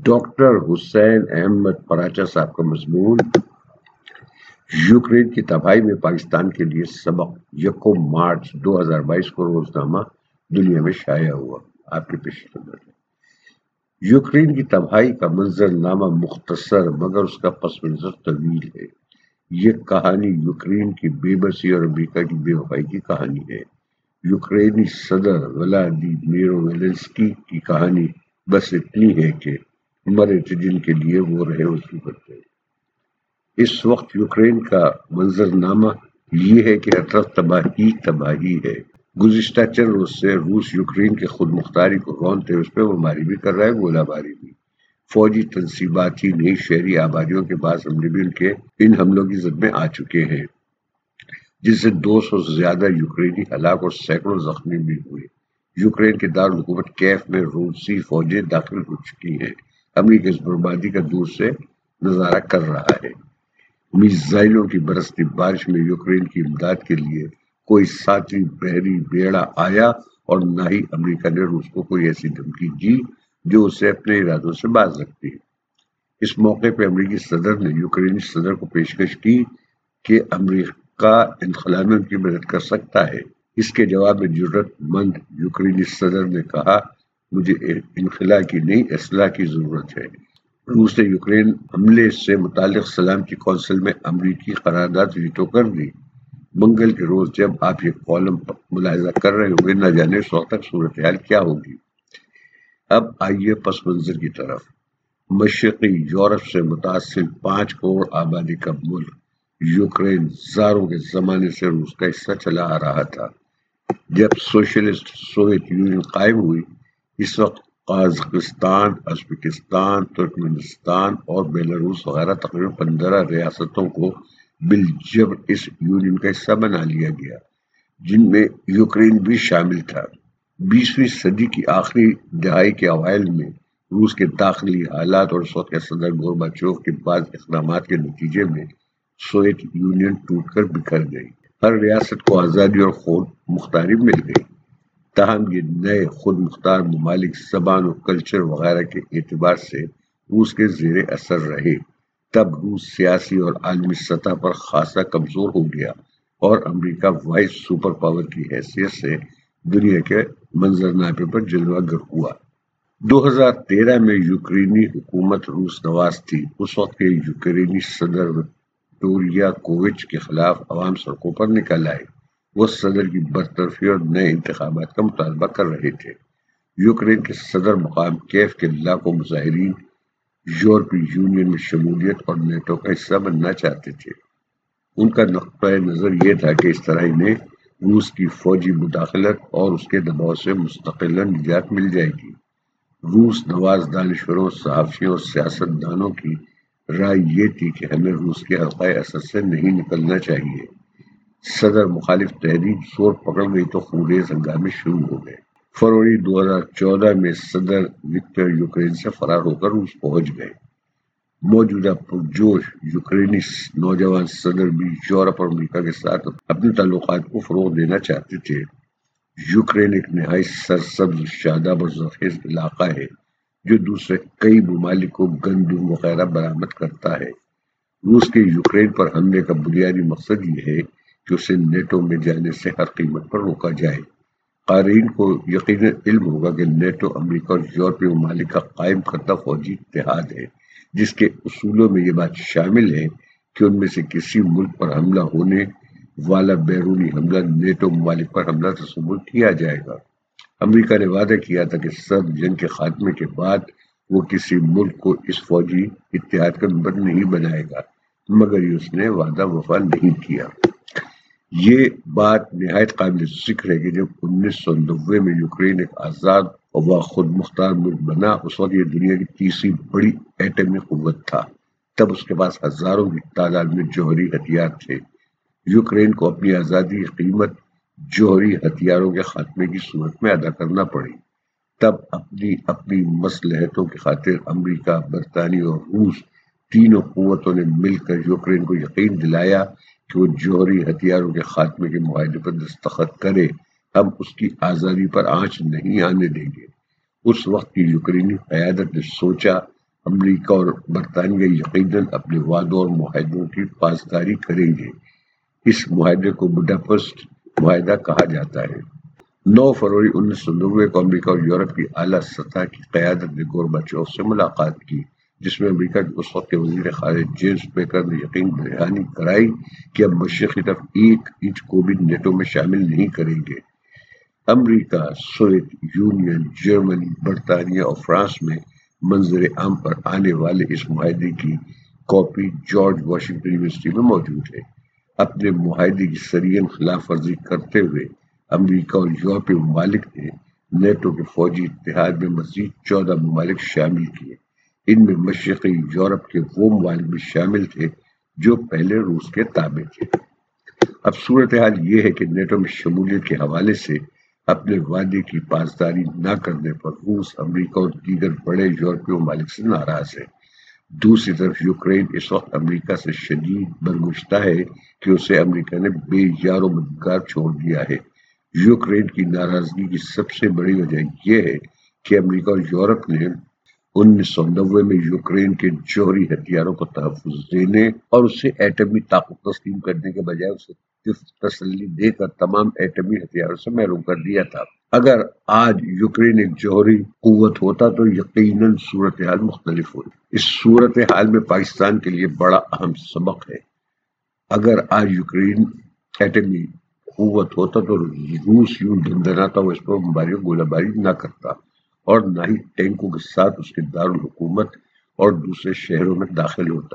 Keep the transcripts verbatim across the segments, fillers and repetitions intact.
Doctor حسین احمد پراچا صاحب کا مضمون یوکرین کی تباہی میں پاکستان کے لیے سبق یکم مارچ دو ہزار بائیس کو روزنامہ دنیا میں شائع ہوا۔ آپ کے پیش خدمت ہے۔ یوکرین کی تباہی کا منظر نامہ مختصر مگر اس کا پس منظر طویل ہے۔ یہ کہانی یوکرین کی بے بسی اور امریکہ کی بے وفائی کی کہانی ہے۔ یوکرینی صدر ولادیمیر زیلنسکی کی کہانی بس اتنی ہے کہ مرے تھے جن کے لیے وہ رہے وصول کرتے۔ اس وقت یوکرین کا منظر نامہ یہ ہے کہ ہر طرف تباہی تباہی ہے۔ گزشتہ چند روز سے روس یوکرین کے خود مختاری کو رونتے اس پہ بمباری بھی کر رہا ہے، گولہ باری بھی۔ فوجی تنصیبات ہی نہیں، شہری آبادیوں کے بعض حملے بھی ان کے ان حملوں کی زد میں آ چکے ہیں، جس سے دو سو سے زیادہ یوکرینی ہلاک اور سینکڑوں زخمی بھی ہوئے۔ یوکرین کے دارالحکومت کیف میں روسی فوجیں داخل ہو چکی ہیں۔ امریکہ اس بربادی کا دور سے نظارہ کر رہا ہے۔ میزائلوں کی برستی بارش میں یوکرین کی امداد کے لیے کوئی ساتویں بحری بیڑا آیا اور نہ ہی امریکہ نے روس کو کوئی ایسی دھمکی دی جو اسے اپنے ارادوں سے باز رکھتی ہے۔ اس موقع پہ امریکی صدر نے یوکرینی صدر کو پیشکش کی کہ امریکہ انخلا میں ان کی مدد کر سکتا ہے۔ اس کے جواب میں جرأت مند یوکرینی صدر نے کہا، مجھے انخلا کی نہیں، اصلاح کی ضرورت ہے۔ روس نے یوکرین حملے سے متعلق سلامتی کونسل میں امریکی قرارداد ویٹو کر دی۔ منگل کے روز جب آپ یہ کالم ملاحظہ کر رہے ہوں گے، نہ جانے اس وقت تک صورتحال کیا ہوگی۔ اب آئیے پس منظر کی طرف۔ مشرقی یورپ سے متصل پانچ کروڑ آبادی کا ملک یوکرین زاروں کے زمانے سے روس کا حصہ چلا آ رہا تھا۔ جب سوشلسٹ سوویت یونین قائم ہوئی، اس وقت قازقستان، ازبکستان، ترکمنستان اور بیلاروس وغیرہ تقریباً پندرہ ریاستوں کو بالجبر اس یونین کا حصہ بنا لیا گیا، جن میں یوکرین بھی شامل تھا۔ بیسویں صدی کی آخری دہائی کے اوائل میں روس کے داخلی حالات اور اس وقت کے صدر گورباچوف کے بعض اقدامات کے نتیجے میں سوویت یونین ٹوٹ کر بکھر گئی۔ ہر ریاست کو آزادی اور خود مختاری مل گئی، تاہم یہ نئے خود مختار ممالک زبان و کلچر وغیرہ کے اعتبار سے روس کے زیر اثر رہے۔ تب روس سیاسی اور عالمی سطح پر خاصا کمزور ہو گیا اور امریکہ واحد سپر پاور کی حیثیت سے دنیا کے منظرنامے پر جلوہ گر ہوا۔ دو ہزار تیرہ میں یوکرینی حکومت روس نواز تھی۔ اس وقت کے یوکرینی صدر وکٹوریا کووچ کے خلاف عوام سڑکوں پر نکل آئے۔ وہ صدر کی برطرفی اور نئے انتخابات کا مطالبہ کر رہے تھے۔ یوکرین کے صدر مقام کیف کے لاکھوں مظاہرین یورپی یونین میں شمولیت اور نیٹو کا حصہ بننا چاہتے تھے۔ ان کا نقطۂ نظر یہ تھا کہ اس طرح انہیں روس کی فوجی مداخلت اور اس کے دباؤ سے مستقلاً نجات مل جائے گی۔ روس نواز دانشوروں، صحافیوں اور سیاست دانوں کی رائے یہ تھی کہ ہمیں روس کے حلقۂ اثر سے نہیں نکلنا چاہیے۔ صدر مخالف تحریک زور پکڑ گئی تو خونریز ہنگامے شروع ہو گئے۔ فروری دو ہزار چودہ میں صدر وکٹر یوکرین سے فرار ہو کر روس پہنچ گئے۔ موجودہ پرجوش یوکرینی نوجوان صدر بھی یورپ اور امریکہ کے ساتھ اپنے تعلقات کو فروغ دینا چاہتے تھے۔ یوکرین ایک نہایت سرسبز، شاداب اور زرخیز علاقہ ہے جو دوسرے کئی ممالک کو گندم وغیرہ برآمد کرتا ہے۔ روس کے یوکرین پر حملے کا بنیادی مقصد یہ ہے کہ اسے نیٹو میں جانے سے ہر قیمت پر روکا جائے۔ قارئین کو یقیناً علم ہوگا کہ نیٹو امریکہ اور یورپی ممالک کا قائم کردہ فوجی اتحاد ہے، جس کے اصولوں میں یہ بات شامل ہے کہ ان میں سے کسی ملک پر حملہ ہونے والا بیرونی حملہ نیٹو ممالک پر حملہ تصور کیا جائے گا۔ امریکہ نے وعدہ کیا تھا کہ سرد جنگ کے خاتمے کے بعد وہ کسی ملک کو اس فوجی اتحاد کا ممبر نہیں بنائے گا، مگر یہ اس نے وعدہ وفا نہیں کیا۔ یہ بات نہایت قابل ذکر ہے کہ جب انیس سو نوے میں یوکرین ایک آزاد و خود مختار ملک بنا، اس وقت یہ دنیا کی تیسری بڑی ایٹمی قوت تھا۔ تب اس کے پاس ہزاروں کی تعداد میں جوہری ہتھیار تھے۔ یوکرین کو اپنی آزادی کی قیمت جوہری ہتھیاروں کے خاتمے کی صورت میں ادا کرنا پڑی۔ تب اپنی اپنی مصلحتوں کی خاطر امریکہ، برطانیہ اور روس تینوں قوتوں نے مل کر یوکرین کو یقین دلایا کہ وہ جوہری ہتھیاروں کے خاتمے کے معاہدے پر دستخط کرے۔ ہم اس کی آزادی پر آنچ نہیں آنے دیں گے۔ اس وقت کی یوکرینی قیادت نے سوچا امریکہ اور برطانیہ یقیناً اپنے وعدوں اور معاہدوں کی پاسداری کریں گے۔ اس معاہدے کو بڈاپسٹ معاہدہ کہا جاتا ہے۔ نو فروری انیس سو نوے کو امریکہ اور یورپ کی اعلیٰ سطح کی قیادت نے گورباچوف سے ملاقات کی، جس میں امریکہ کے اس وقت کے وزیر خارجہ جیمز بیکر نے یقین دہانی کرائی کہ اب مشرقی طرف ایک انچ کو بھی نیٹو میں شامل نہیں کریں گے۔ امریکہ، سوویت یونین، جرمنی، برطانیہ اور فرانس میں منظر عام پر آنے والے اس معاہدے کی کاپی جارج واشنگٹن یونیورسٹی میں موجود ہے۔ اپنے معاہدے کی سرین خلاف ورزی کرتے ہوئے امریکہ اور یورپی ممالک نے نیٹو کے فوجی اتحاد میں مزید چودہ ممالک شامل کیے۔ ان میں مشرقی یورپ کے وہ ممالک بھی شامل تھے جو پہلے روس کے تابع تھے۔ اب صورتحال یہ ہے کہ نیٹو میں شمولیت کے حوالے سے اپنے وعدے کی پاسداری نہ کرنے پر روس، امریکہ اور دیگر بڑے یورپی ممالک سے ناراض ہے۔ دوسری طرف یوکرین اس وقت امریکہ سے شدید برگشتہ ہے کہ اسے امریکہ نے بے یار و مددگار چھوڑ دیا ہے۔ یوکرین کی ناراضگی کی سب سے بڑی وجہ یہ ہے کہ امریکہ اور یورپ نے انیس سو نوے میں یوکرین کے جوہری ہتھیاروں کو تحفظ دینے اور اسے ایٹمی طاقت تسلیم کرنے کے بجائے اسے تسلی دے کر تمام ایٹمی ہتھیاروں سے محروم کر دیا تھا۔ اگر آج یوکرین ایک جوہری قوت ہوتا تو یقیناً صورتحال مختلف ہوتی۔ اس صورتحال میں پاکستان کے لیے بڑا اہم سبق ہے۔ اگر آج یوکرین ایٹمی قوت ہوتا تو روس یوں دندناتا وہ اس پر بمباری اور گولہ باری نہ کرتا اور نہ ہی ٹینکوں کے ساتھ اس کے دارالحکومت اور دوسرے شہروں میں داخل ہوتا۔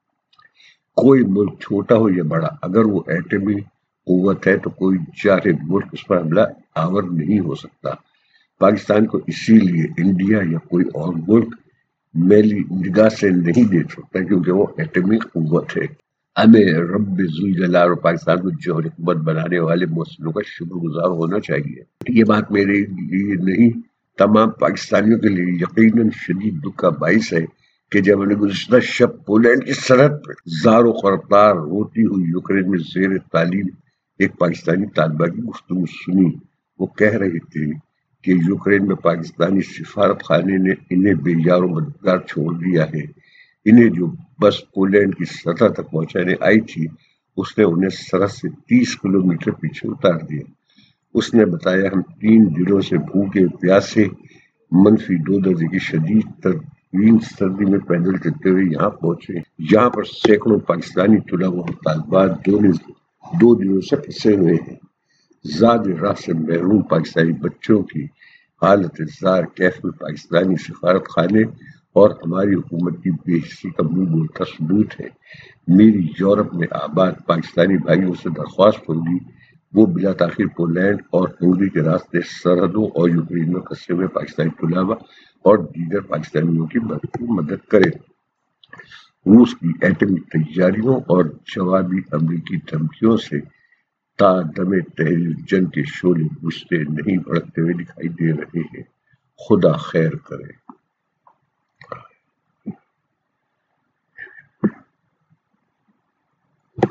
کوئی ملک چھوٹا ہو یا بڑا، اگر وہ ایٹمی قوت ہے تو کوئی چاہے ملک اس پر حملہ آور نہیں ہو سکتا۔ پاکستان کو اسی لیے انڈیا یا کوئی اور ملک میلی نگاہ سے نہیں دیکھ سکتا کیونکہ وہ ایٹمی قوت ہے۔ ہمیں رب ذوالجلال اور پاکستان کو جوہری قوت بنانے والے محسنوں کا شکر گزار ہونا چاہیے۔ یہ بات میرے لیے نہیں، تمام پاکستانیوں کے لیے یقیناً شدید دکھ کا باعث ہے کہ جب ہم نے گزشتہ شب پولینڈ کی سرحد پر زار و خرطار ہوتی ہوئی یوکرین میں زیر تعلیم ایک پاکستانی طالبہ کی گفتگو سنی، وہ کہہ رہے تھے کہ یوکرین میں پاکستانی سفارت خانے نے انہیں بے یار و مددگار چھوڑ دیا ہے۔ انہیں جو بس پولینڈ کی سطح تک پہنچانے آئی تھی اس نے انہیں سرحد سے تیس کلومیٹر پیچھے اتار دیا۔ اس نے بتایا ہم تین دنوں سے بھوکے پیاسے منفی دو درجے کی شدید ترین سردی میں پیدل چلتے ہوئے یہاں پہنچے۔ یہاں پر سینکڑوں پاکستانی طلباء اور طالبات دو دنوں سے پھنسے ہوئے ہیں۔ زاد راہ سے محروم پاکستانی بچوں کی حالت زار کیف میں پاکستانی سفارت خانے اور ہماری حکومت کی بے حسی کا منہ بولتا ثبوت ہے۔ میری یورپ میں آباد پاکستانی بھائیوں سے درخواست ہوگی وہ بلا تاخیر پولینڈ اور ہنگری کے راستے سرحدوں اور یوکرین میں پھنسے ہوئے پاکستانی طلباء اور دیگر پاکستانیوں کی مدد کریں۔ روس کی ایٹمی تیاریوں اور جوابی امریکی دھمکیوں سے تا دم تحریر جنگ کے شعلے بجھتے نہیں بھڑکتے ہوئے دکھائی دے رہے ہیں۔ خدا خیر کرے۔